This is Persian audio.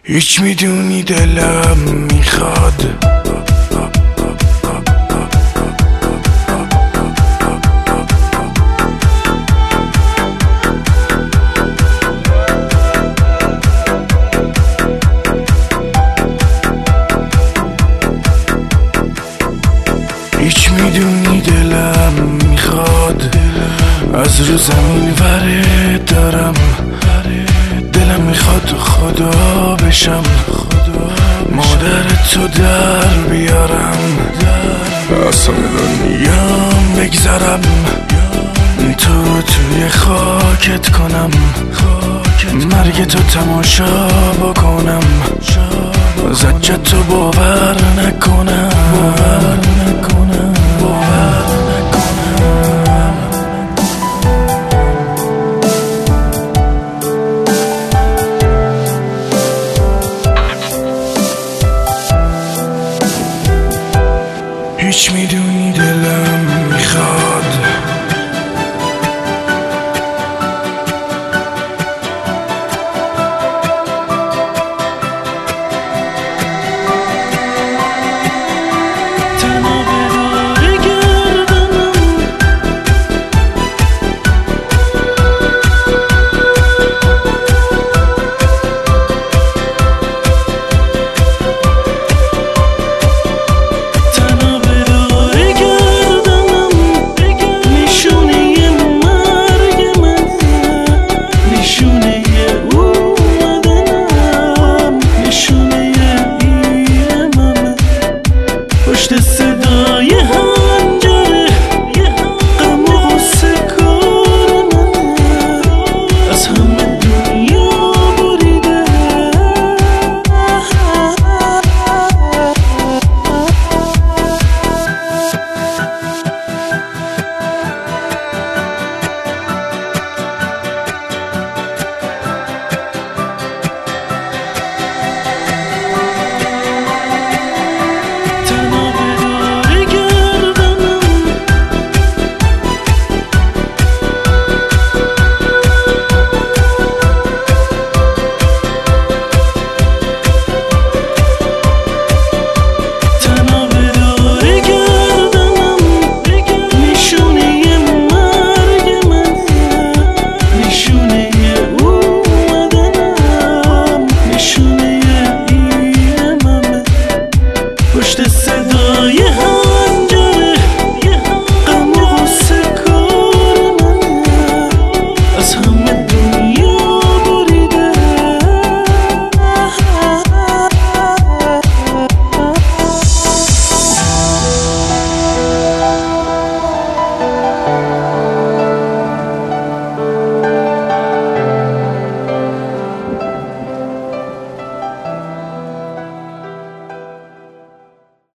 هیچ میدونی دلم میخواد هیچ میدونی دلم میخواد از رو زمین وره دارم، دلم میخواد خدا بشم، مادر تو در بیارم، اصلا دنیام بگذرم، تو توی خاکت کنم، مرگ تو تماشا بکنم، زجت تو باور نکنم. هیچ میدونی